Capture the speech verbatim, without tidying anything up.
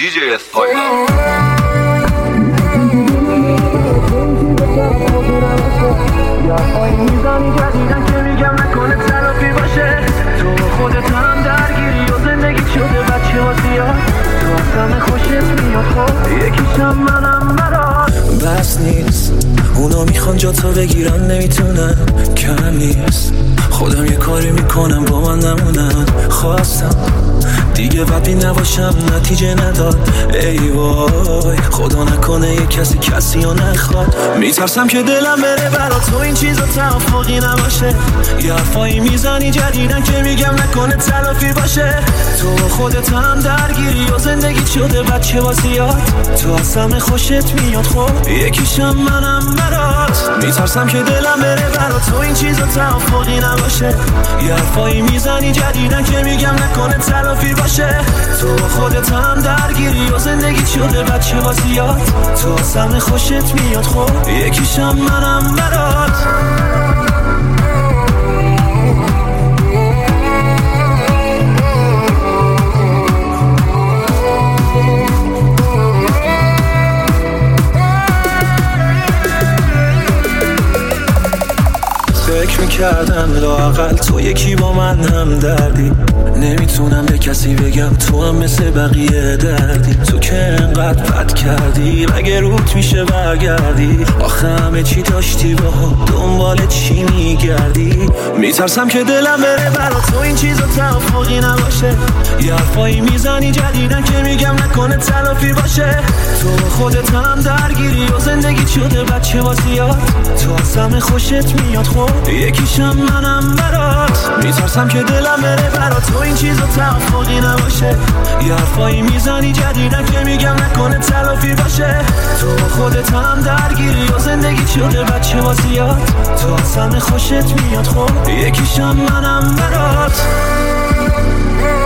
دی جی اسپایلر. یا پای میزانی جدیدن که میگم نکنه تلافی باشه، تو خودت هم درگیری و زندگی شده بچه واسیات، تو اصلا خوشت میاد خب یکیشم منم برات. بس نیست اونا میخوان جا تو بگیرن نمیتونن، کم نیست خودم یه کاری میکنم با من نمونن. خواستم دیگه بدبین نباشم نتیجه نداد، ای وای خدا نکنه یه کسی کسی رو نخواد. میترسم که دلم بره برا تو این چیزا توافقی نباشه، یه حرفایی میزنی جدیدن که میگم نکنه تلافی باشه، تو خودت هم درگیری و زندگی شده بچه واسیات، تو اصلا خوشت میاد خب یکیشم منم برات. میترسم که دلم بره برا تو این چیزا توافقی نباشه، یه حرفایی میزنی جدیدن که میگم نکنه تلافی باشه، تو خودت هم درگیری و زندگی شده بچه واسیات، تو اصلا خوشت میاد خب یکیشم منم برات. فکر میکردم لااقل تو یکی با من هم دردی، نمیتونم به کسی بگم تو هم مثل بقیه دردی، تو که انقدر بد کردی مگه روت میشه برگردی، آخه همه چی داشتی با دنبال چی میگردی. میترسم که دلم بره برا تو این چیزا توافقی نباشه، یه حرفایی میزنی جدیدن که میگم نکنه تلافی باشه، تو خودت هم درگیری و زندگی شده بچه واسیات، تو اصلا خوشت میاد خب یکیشم منم برات. میترسم که دلم بره برا تو این چیزا توافقی نباشه، یه حرفایی میزنی جدیدن که میگم نکنه تلافی باشه، تو خودت هم درگیری و زندگی شده بچه واسیات، تو اصلا خوشت میاد خب یکیشم منم برات.